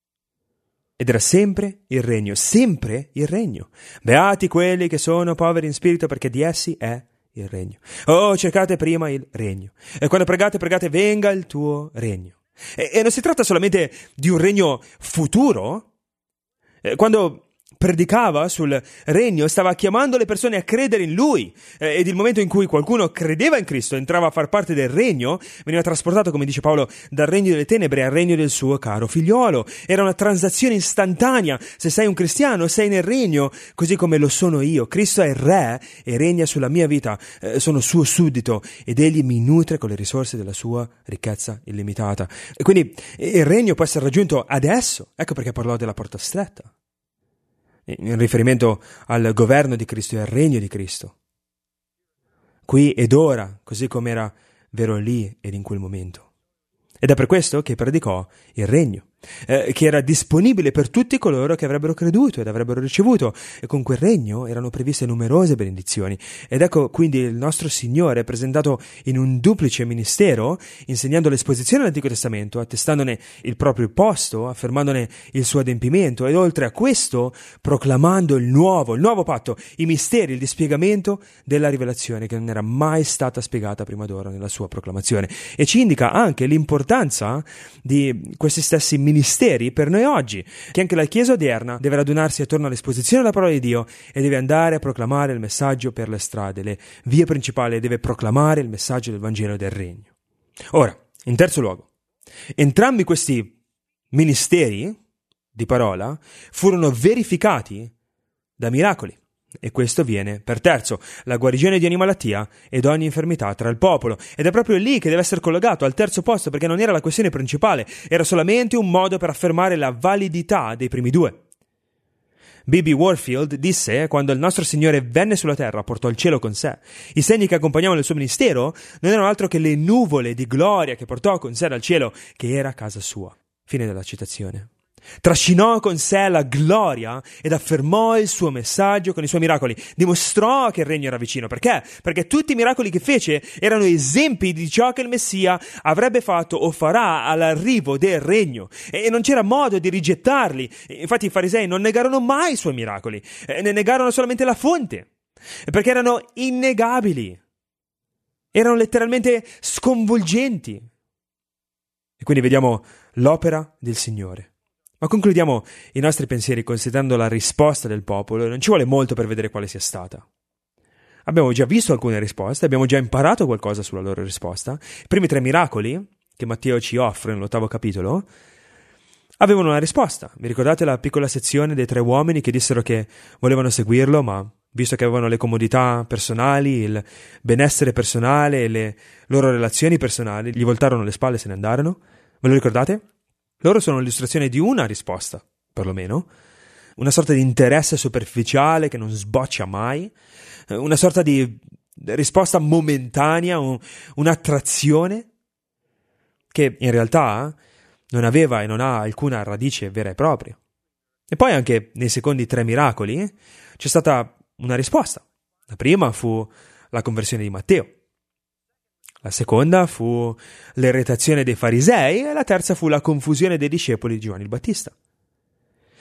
B: Ed era sempre il regno, sempre il regno. Beati quelli che sono poveri in spirito, perché di essi è il regno. Oh, cercate prima il regno. E quando pregate, pregate, venga il tuo regno. E non si tratta solamente di un regno futuro. Quando predicava sul regno, stava chiamando le persone a credere in lui, ed il momento in cui qualcuno credeva in Cristo, entrava a far parte del regno, veniva trasportato, come dice Paolo, dal regno delle tenebre al regno del suo caro figliolo. Era una transazione istantanea. Se sei un cristiano, sei nel regno, così come lo sono io. Cristo è il re e regna sulla mia vita. Sono suo suddito ed egli mi nutre con le risorse della sua ricchezza illimitata. E quindi il regno può essere raggiunto adesso. Ecco perché parlò della porta stretta, in riferimento al governo di Cristo e al regno di Cristo, qui ed ora, così come era vero lì ed in quel momento. Ed è per questo che predicò il regno, che era disponibile per tutti coloro che avrebbero creduto ed avrebbero ricevuto, e con quel regno erano previste numerose benedizioni. Ed ecco quindi il nostro Signore presentato in un duplice ministero, insegnando l'esposizione dell'Antico Testamento, attestandone il proprio posto, affermandone il suo adempimento, ed oltre a questo proclamando il nuovo patto, i misteri, il dispiegamento della rivelazione che non era mai stata spiegata prima d'ora nella sua proclamazione. E ci indica anche l'importanza di questi stessi ministeri per noi oggi, che anche la Chiesa odierna deve radunarsi attorno all'esposizione della parola di Dio e deve andare a proclamare il messaggio per le strade, le vie principali, deve proclamare il messaggio del Vangelo del Regno. Ora, in terzo luogo, entrambi questi ministeri di parola furono verificati da miracoli. E questo viene per terzo, la guarigione di ogni malattia ed ogni infermità tra il popolo. Ed è proprio lì che deve essere collegato al terzo posto, perché non era la questione principale, era solamente un modo per affermare la validità dei primi due. B.B. Warfield disse: quando il nostro Signore venne sulla terra, portò il cielo con sé. I segni che accompagnavano il suo ministero non erano altro che le nuvole di gloria che portò con sé dal cielo, che era casa sua. Fine della citazione. Trascinò con sé la gloria ed affermò il suo messaggio con i suoi miracoli. Dimostrò che il regno era vicino. Perché? Perché tutti i miracoli che fece erano esempi di ciò che il Messia avrebbe fatto o farà all'arrivo del regno. E non c'era modo di rigettarli. Infatti i farisei non negarono mai i suoi miracoli. Ne negarono solamente la fonte. Perché erano innegabili. Erano letteralmente sconvolgenti. E quindi vediamo l'opera del Signore. Ma concludiamo i nostri pensieri considerando la risposta del popolo. Non ci vuole molto per vedere quale sia stata. Abbiamo già visto alcune risposte, abbiamo già imparato qualcosa sulla loro risposta. I primi 3 miracoli che Matteo ci offre nell'8° capitolo avevano una risposta. Vi ricordate la piccola sezione dei 3 uomini che dissero che volevano seguirlo, ma visto che avevano le comodità personali, il benessere personale e le loro relazioni personali, gli voltarono le spalle e se ne andarono? Ve lo ricordate? Loro sono l'illustrazione di una risposta, perlomeno, una sorta di interesse superficiale che non sboccia mai, una sorta di risposta momentanea, un'attrazione che in realtà non aveva e non ha alcuna radice vera e propria. E poi anche nei secondi 3 miracoli c'è stata una risposta. La prima fu la conversione di Matteo. La seconda fu l'irritazione dei farisei e la terza fu la confusione dei discepoli di Giovanni il Battista.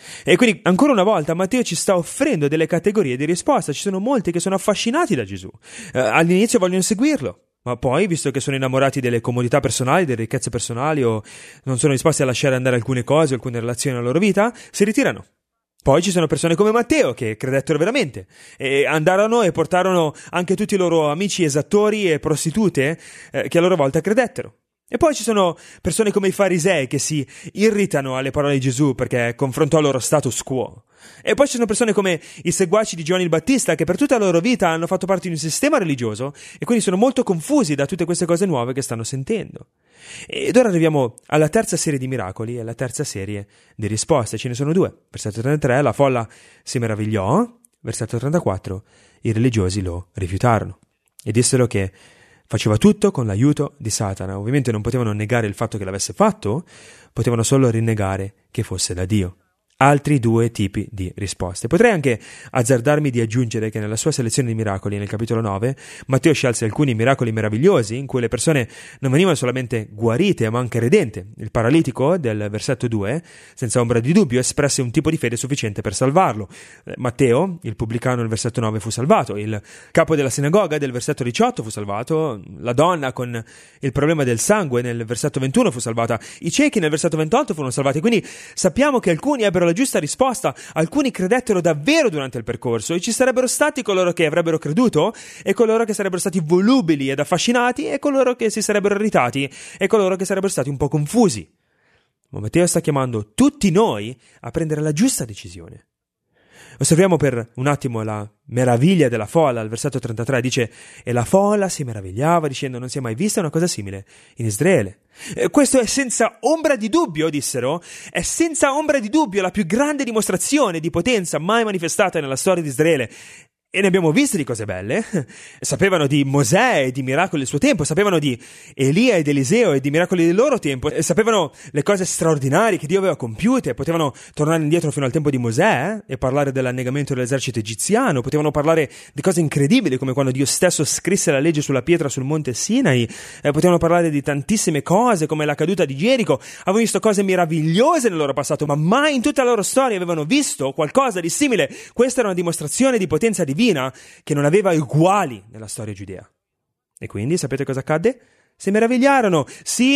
B: E quindi, ancora una volta, Matteo ci sta offrendo delle categorie di risposta. Ci sono molti che sono affascinati da Gesù. All'inizio vogliono seguirlo, ma poi, visto che sono innamorati delle comodità personali, delle ricchezze personali, o non sono disposti a lasciare andare alcune cose, alcune relazioni nella loro vita, si ritirano. Poi ci sono persone come Matteo che credettero veramente e andarono e portarono anche tutti i loro amici esattori e prostitute che a loro volta credettero. E poi ci sono persone come i farisei che si irritano alle parole di Gesù perché confrontò il loro status quo. E poi ci sono persone come i seguaci di Giovanni il Battista che per tutta la loro vita hanno fatto parte di un sistema religioso e quindi sono molto confusi da tutte queste cose nuove che stanno sentendo. Ed ora arriviamo alla terza serie di miracoli e alla terza serie di risposte. Ce ne sono due. Versetto 33, la folla si meravigliò. Versetto 34, i religiosi lo rifiutarono e dissero che faceva tutto con l'aiuto di Satana. Ovviamente non potevano negare il fatto che l'avesse fatto, potevano solo rinnegare che fosse da Dio. Altri due tipi di risposte. Potrei anche azzardarmi di aggiungere che nella sua selezione di miracoli, nel capitolo 9, Matteo scelse alcuni miracoli meravigliosi in cui le persone non venivano solamente guarite ma anche redente. Il paralitico del versetto 2, senza ombra di dubbio, espresse un tipo di fede sufficiente per salvarlo. Matteo, il pubblicano nel versetto 9, fu salvato. Il capo della sinagoga del versetto 18 fu salvato. La donna con il problema del sangue nel versetto 21 fu salvata. I ciechi nel versetto 28 furono salvati. Quindi sappiamo che alcuni ebbero la giusta risposta, alcuni credettero davvero durante il percorso e ci sarebbero stati coloro che avrebbero creduto e coloro che sarebbero stati volubili ed affascinati e coloro che si sarebbero irritati e coloro che sarebbero stati un po' confusi. Ma Matteo sta chiamando tutti noi a prendere la giusta decisione. Osserviamo per un attimo la meraviglia della folla. Al versetto 33 dice: e la folla si meravigliava dicendo: non si è mai vista una cosa simile in Israele. Questo è senza ombra di dubbio, dissero, è senza ombra di dubbio la più grande dimostrazione di potenza mai manifestata nella storia di Israele. E ne abbiamo viste di cose belle. Sapevano di Mosè e di miracoli del suo tempo, sapevano di Elia ed Eliseo e di miracoli del loro tempo, sapevano le cose straordinarie che Dio aveva compiute, potevano tornare indietro fino al tempo di Mosè e parlare dell'annegamento dell'esercito egiziano, potevano parlare di cose incredibili come quando Dio stesso scrisse la legge sulla pietra sul monte Sinai, potevano parlare di tantissime cose come la caduta di Gerico, avevano visto cose meravigliose nel loro passato, ma mai in tutta la loro storia avevano visto qualcosa di simile. Questa era una dimostrazione di potenza divina che non aveva uguali nella storia giudea. E quindi sapete cosa accadde? Si meravigliarono.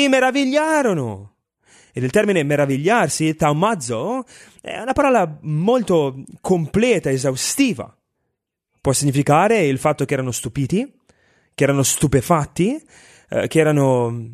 B: E il termine meravigliarsi, taumazzo, è una parola molto completa, esaustiva. Può significare il fatto che erano stupiti, che erano stupefatti, che erano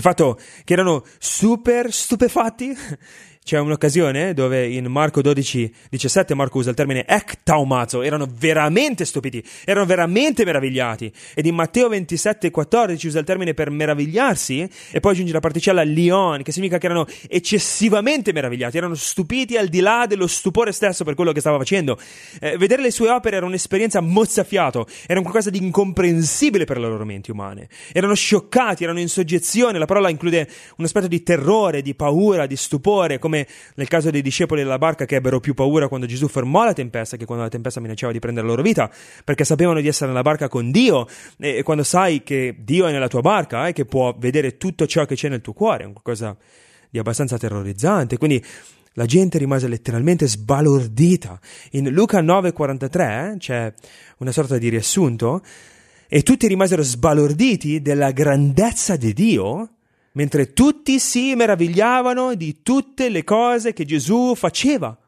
B: super stupefatti. C'è un'occasione dove in Marco 12:17 Marco usa il termine ektaumazo, erano veramente stupiti, erano veramente meravigliati. Ed in Matteo 27:14 usa il termine per meravigliarsi e poi aggiunge la particella lion, che significa che erano eccessivamente meravigliati, erano stupiti al di là dello stupore stesso per quello che stava facendo. Vedere le sue opere era un'esperienza mozzafiato, era qualcosa di incomprensibile per le loro menti umane. Erano scioccati, erano in soggezione. La parola include un aspetto di terrore, di paura, di stupore, come nel caso dei discepoli della barca che ebbero più paura quando Gesù fermò la tempesta che quando la tempesta minacciava di prendere la loro vita, perché sapevano di essere nella barca con Dio, e quando sai che Dio è nella tua barca e che può vedere tutto ciò che c'è nel tuo cuore, è qualcosa di abbastanza terrorizzante. Quindi la gente rimase letteralmente sbalordita. In Luca 9:43 c'è una sorta di riassunto: e tutti rimasero sbalorditi della grandezza di Dio, mentre tutti si meravigliavano di tutte le cose che Gesù faceva.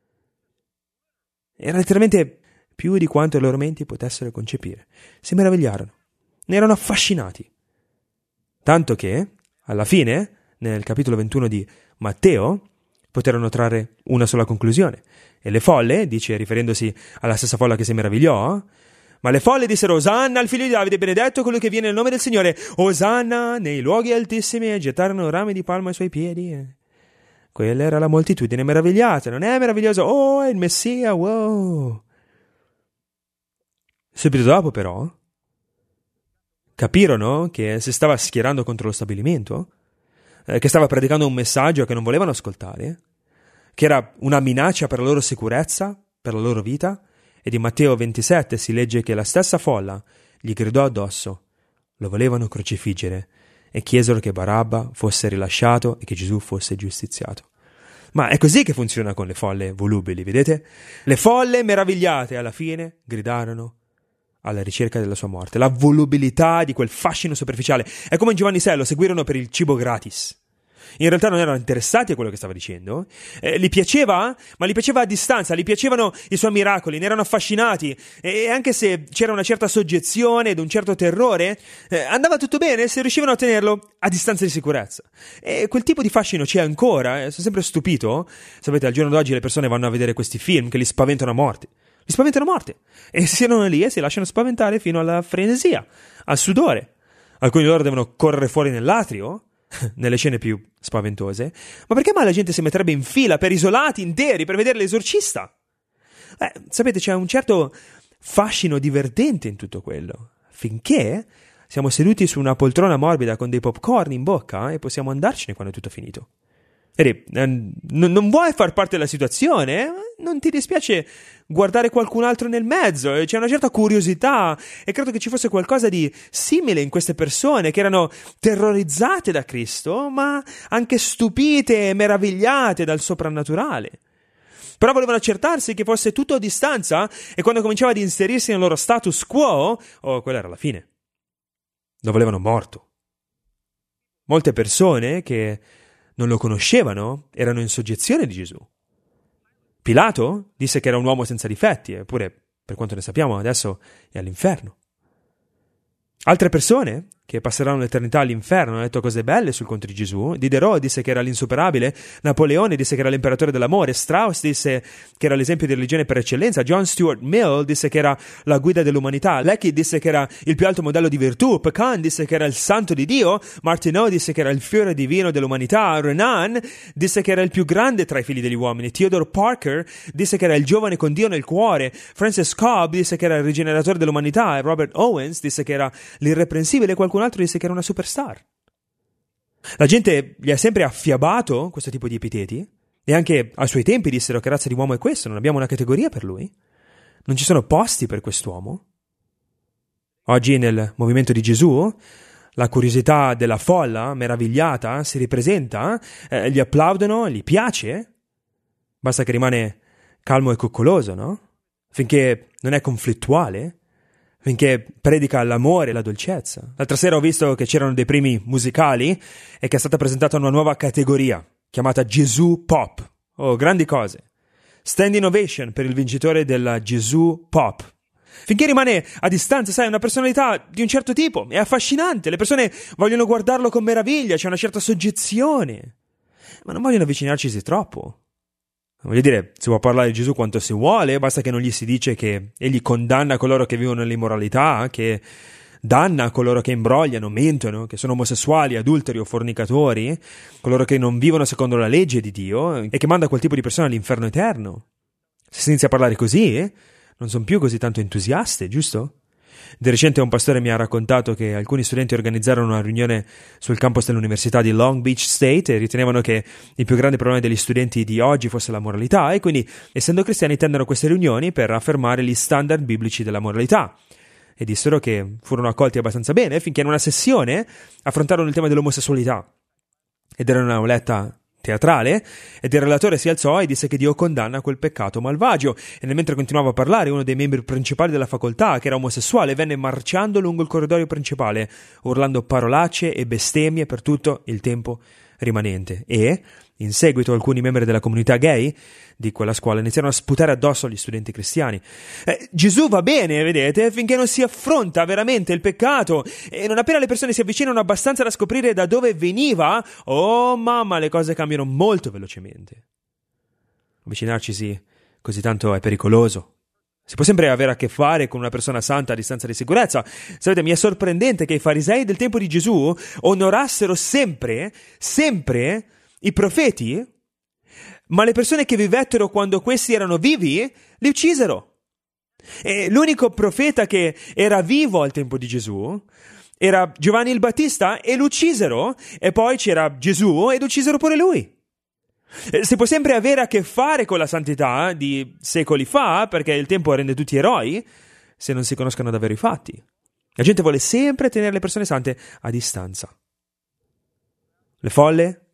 B: Era letteralmente più di quanto le loro menti potessero concepire. Si meravigliarono, ne erano affascinati. Tanto che, alla fine, nel capitolo 21 di Matteo, poterono trarre una sola conclusione. E le folle, dice riferendosi alla stessa folla che si meravigliò, ma le folle dissero: Osanna al figlio di Davide, benedetto colui che viene nel nome del Signore, Osanna nei luoghi altissimi, e gettarono rami di palma ai suoi piedi. Quella era la moltitudine meravigliata. Non è meraviglioso? Oh, è il Messia, wow! Subito dopo, però, capirono che si stava schierando contro lo stabilimento, che stava predicando un messaggio che non volevano ascoltare, che era una minaccia per la loro sicurezza, per la loro vita. Ed in Matteo 27 si legge che la stessa folla gli gridò addosso, lo volevano crocifiggere e chiesero che Barabba fosse rilasciato e che Gesù fosse giustiziato. Ma è così che funziona con le folle volubili, vedete? Le folle meravigliate alla fine gridarono alla ricerca della sua morte. La volubilità di quel fascino superficiale. È come in Giovanni 6, lo seguirono per il cibo gratis. In realtà non erano interessati a quello che stava dicendo. Gli piaceva, ma gli piaceva a distanza, gli piacevano i suoi miracoli, ne erano affascinati. E anche se c'era una certa soggezione ed un certo terrore, andava tutto bene se riuscivano a tenerlo a distanza di sicurezza. E quel tipo di fascino c'è ancora. Sono sempre stupito. Sapete, al giorno d'oggi le persone vanno a vedere questi film che li spaventano a morte. Li spaventano a morte. E si erano lì e si lasciano spaventare fino alla frenesia, al sudore. Alcuni di loro devono correre fuori nell'atrio, nelle scene più spaventose. Ma perché mai la gente si metterebbe in fila per isolati interi per vedere l'esorcista? Sapete, c'è un certo fascino divertente in tutto quello, finché siamo seduti su una poltrona morbida con dei popcorn in bocca e possiamo andarcene quando è tutto finito. Non vuoi far parte della situazione? Non ti dispiace guardare qualcun altro nel mezzo? C'è una certa curiosità e credo che ci fosse qualcosa di simile in queste persone che erano terrorizzate da Cristo, ma anche stupite e meravigliate dal soprannaturale. Però volevano accertarsi che fosse tutto a distanza e quando cominciava ad inserirsi nel loro status quo, quella era la fine. Lo volevano morto. Molte persone che non lo conoscevano erano in soggezione di Gesù. Pilato disse che era un uomo senza difetti, eppure, per quanto ne sappiamo, adesso è all'inferno. Altre persone che passeranno l'eternità all'inferno hanno detto cose belle sul conto di Gesù. Diderot disse che era l'insuperabile, Napoleone disse che era l'imperatore dell'amore, Strauss disse che era l'esempio di religione per eccellenza, John Stuart Mill disse che era la guida dell'umanità, Lecky disse che era il più alto modello di virtù, Pecan disse che era il santo di Dio, Martineau disse che era il fiore divino dell'umanità, Renan disse che era il più grande tra i figli degli uomini, Theodore Parker disse che era il giovane con Dio nel cuore, Francis Cobb disse che era il rigeneratore dell'umanità, e Robert Owens disse che era l'irreprensibile, qualcun altro disse che era una superstar. La gente gli ha sempre affiabato questo tipo di epiteti e anche ai suoi tempi dissero: che razza di uomo è questo? Non abbiamo una categoria per lui? Non ci sono posti per quest'uomo? Oggi nel movimento di Gesù la curiosità della folla meravigliata si ripresenta, gli applaudono, gli piace, basta che rimane calmo e coccoloso, no? Finché non è conflittuale, finché predica l'amore e la dolcezza. L'altra sera ho visto che c'erano dei premi musicali e che è stata presentata una nuova categoria chiamata Gesù Pop. Grandi cose. Standing ovation per il vincitore della Gesù Pop. Finché rimane a distanza, sai, una personalità di un certo tipo, è affascinante, le persone vogliono guardarlo con meraviglia, c'è una certa soggezione, ma non vogliono avvicinarcisi troppo. Voglio dire, si può parlare di Gesù quanto si vuole, basta che non gli si dice che egli condanna coloro che vivono nell'immoralità, che danna coloro che imbrogliano, mentono, che sono omosessuali, adulteri o fornicatori, coloro che non vivono secondo la legge di Dio e che manda quel tipo di persone all'inferno eterno. Se si inizia a parlare così, non sono più così tanto entusiaste, giusto? Di recente un pastore mi ha raccontato che alcuni studenti organizzarono una riunione sul campus dell'università di Long Beach State e ritenevano che il più grande problema degli studenti di oggi fosse la moralità e quindi, essendo cristiani, tendono queste riunioni per affermare gli standard biblici della moralità. E dissero che furono accolti abbastanza bene finché in una sessione affrontarono il tema dell'omosessualità. Ed era una auletta teatrale, ed il relatore si alzò e disse che Dio condanna quel peccato malvagio, e mentre continuava a parlare uno dei membri principali della facoltà, che era omosessuale, venne marciando lungo il corridoio principale, urlando parolacce e bestemmie per tutto il tempo rimanente, e in seguito alcuni membri della comunità gay di quella scuola iniziarono a sputare addosso agli studenti cristiani. Gesù va bene, vedete, finché non si affronta veramente il peccato, e non appena le persone si avvicinano abbastanza da scoprire da dove veniva, mamma, le cose cambiano molto velocemente. Avvicinarcisi così tanto è pericoloso. Si può sempre avere a che fare con una persona santa a distanza di sicurezza. Sapete, mi è sorprendente che i farisei del tempo di Gesù onorassero sempre i profeti, ma le persone che vivettero quando questi erano vivi li uccisero. E l'unico profeta che era vivo al tempo di Gesù era Giovanni il Battista e lo uccisero, e poi c'era Gesù ed uccisero pure lui. Si può sempre avere a che fare con la santità di secoli fa, perché il tempo rende tutti eroi, se non si conoscono davvero i fatti. La gente vuole sempre tenere le persone sante a distanza. Le folle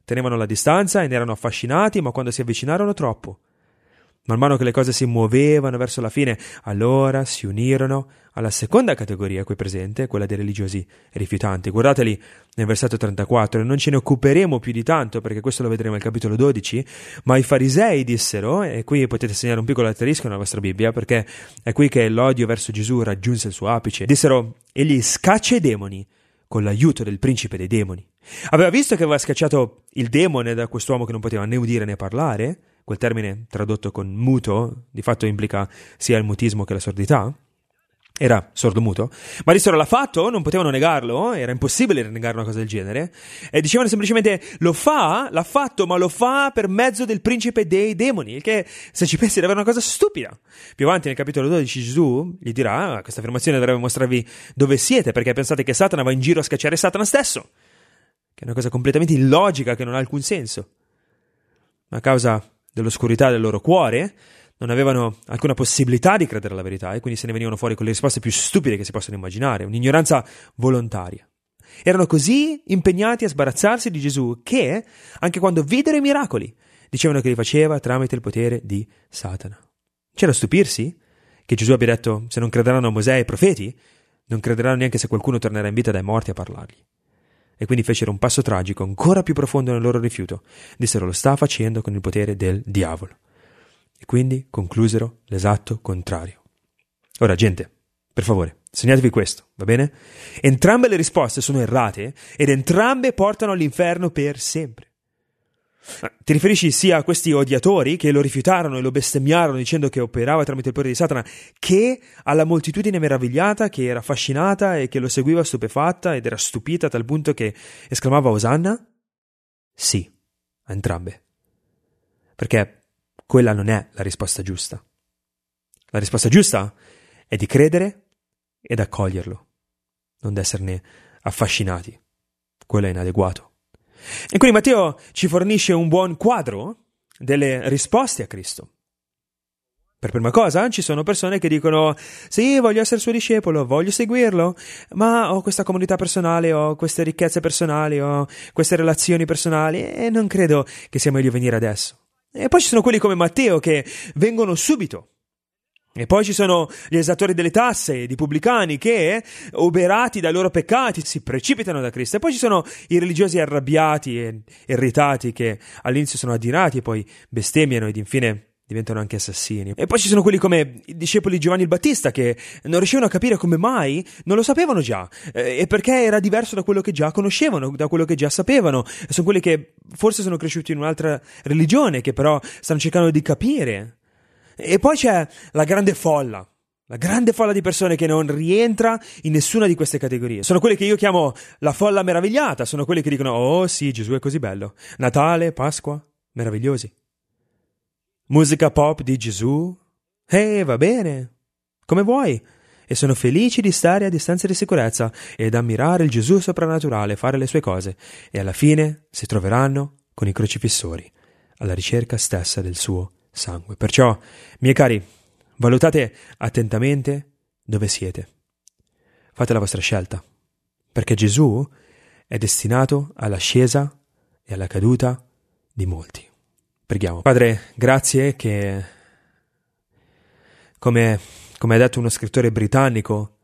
B: tenevano la distanza e ne erano affascinati, ma quando si avvicinarono troppo, man mano che le cose si muovevano verso la fine, allora si unirono alla seconda categoria qui presente, quella dei religiosi rifiutanti. Guardateli nel versetto 34, e non ce ne occuperemo più di tanto perché questo lo vedremo nel capitolo 12, ma i farisei dissero, e qui potete segnare un piccolo asterisco nella vostra Bibbia perché è qui che l'odio verso Gesù raggiunse il suo apice, dissero: egli scaccia i demoni con l'aiuto del principe dei demoni. Aveva visto che aveva scacciato il demone da quest'uomo che non poteva né udire né parlare. Quel termine tradotto con muto di fatto implica sia il mutismo che la sordità. Era sordomuto, ma dissero: l'ha fatto, non potevano negarlo, era impossibile negare una cosa del genere, e dicevano semplicemente: l'ha fatto, ma lo fa per mezzo del principe dei demoni, il che, se ci pensi, era una cosa stupida. Più avanti nel capitolo 12 Gesù gli dirà: questa affermazione dovrebbe mostrarvi dove siete, perché pensate che Satana va in giro a scacciare Satana stesso, che è una cosa completamente illogica, che non ha alcun senso. Ma a causa dell'oscurità del loro cuore non avevano alcuna possibilità di credere alla verità, e quindi se ne venivano fuori con le risposte più stupide che si possono immaginare, un'ignoranza volontaria. Erano così impegnati a sbarazzarsi di Gesù che, anche quando videro i miracoli, dicevano che li faceva tramite il potere di Satana. C'è da stupirsi che Gesù abbia detto: se non crederanno a Mosè e ai profeti, non crederanno neanche se qualcuno tornerà in vita dai morti a parlargli. E quindi fecero un passo tragico ancora più profondo nel loro rifiuto. Dissero: lo sta facendo con il potere del diavolo. E quindi conclusero l'esatto contrario. Ora, gente, per favore, segnatevi questo, va bene? Entrambe le risposte sono errate ed entrambe portano all'inferno per sempre. Ti riferisci sia a questi odiatori che lo rifiutarono e lo bestemmiarono dicendo che operava tramite il potere di Satana, che alla moltitudine meravigliata che era affascinata e che lo seguiva stupefatta ed era stupita a tal punto che esclamava Osanna? Sì, a entrambe. Perché quella non è la risposta giusta. La risposta giusta è di credere ed accoglierlo, non d'esserne affascinati. Quello è inadeguato. E quindi Matteo ci fornisce un buon quadro delle risposte a Cristo. Per prima cosa ci sono persone che dicono: sì, voglio essere suo discepolo, voglio seguirlo, ma ho questa comunità personale, ho queste ricchezze personali, ho queste relazioni personali e non credo che sia meglio venire adesso. E poi ci sono quelli come Matteo che vengono subito. E poi ci sono gli esattori delle tasse, i pubblicani, che, oberati dai loro peccati, si precipitano da Cristo. E poi ci sono i religiosi arrabbiati e irritati che all'inizio sono adirati e poi bestemmiano ed infine diventano anche assassini. E poi ci sono quelli come i discepoli di Giovanni il Battista che non riuscivano a capire come mai non lo sapevano già, e perché era diverso da quello che già conoscevano, da quello che già sapevano. E sono quelli che forse sono cresciuti in un'altra religione, che però stanno cercando di capire. E poi c'è la grande folla di persone che non rientra in nessuna di queste categorie. Sono quelli che io chiamo la folla meravigliata, sono quelli che dicono: oh sì, Gesù è così bello, Natale, Pasqua, meravigliosi. Musica pop di Gesù, va bene, come vuoi. E sono felici di stare a distanza di sicurezza ed ammirare il Gesù soprannaturale, fare le sue cose, e alla fine si troveranno con i crocifissori, alla ricerca stessa del suo sangue. Perciò, miei cari, valutate attentamente dove siete. Fate la vostra scelta, perché Gesù è destinato all'ascesa e alla caduta di molti. Preghiamo. Padre, grazie che, come ha detto uno scrittore britannico,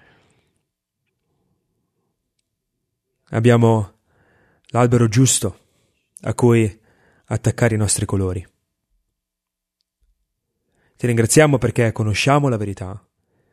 B: abbiamo l'albero giusto a cui attaccare i nostri colori. Ti ringraziamo perché conosciamo la verità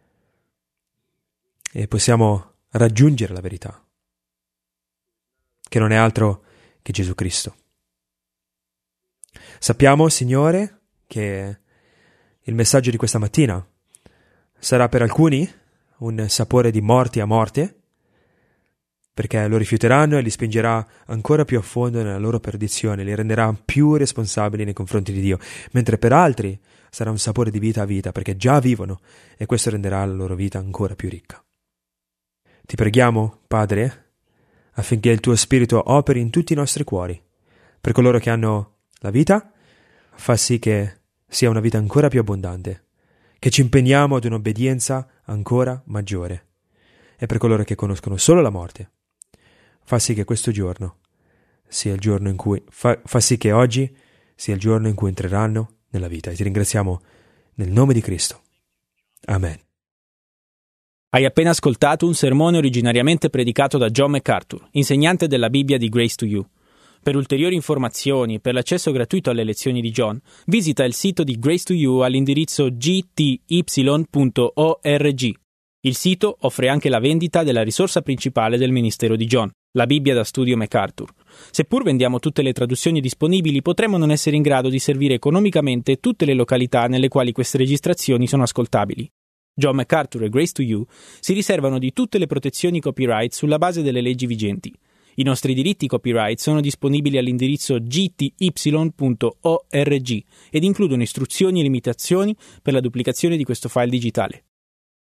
B: e possiamo raggiungere la verità, che non è altro che Gesù Cristo. Sappiamo, Signore, che il messaggio di questa mattina sarà per alcuni un sapore di morte a morte, perché lo rifiuteranno e li spingerà ancora più a fondo nella loro perdizione, li renderà più responsabili nei confronti di Dio, mentre per altri sarà un sapore di vita a vita, perché già vivono e questo renderà la loro vita ancora più ricca. Ti preghiamo, Padre, affinché il tuo Spirito operi in tutti i nostri cuori. Per coloro che hanno la vita, fa sì che sia una vita ancora più abbondante, che ci impegniamo ad un'obbedienza ancora maggiore. E per coloro che conoscono solo la morte, fa sì che questo giorno sia il giorno in cui fa sì che oggi sia il giorno in cui entreranno nella vita. E ti ringraziamo nel nome di Cristo. Amen.
A: Hai appena ascoltato un sermone originariamente predicato da John MacArthur, insegnante della Bibbia di Grace to You. Per ulteriori informazioni e per l'accesso gratuito alle lezioni di John, visita il sito di Grace to You all'indirizzo gty.org. Il sito offre anche la vendita della risorsa principale del ministero di John, la Bibbia da studio MacArthur. Seppur vendiamo tutte le traduzioni disponibili, potremmo non essere in grado di servire economicamente tutte le località nelle quali queste registrazioni sono ascoltabili. John MacArthur e Grace to You si riservano di tutte le protezioni copyright sulla base delle leggi vigenti. I nostri diritti copyright sono disponibili all'indirizzo gty.org ed includono istruzioni e limitazioni per la duplicazione di questo file digitale.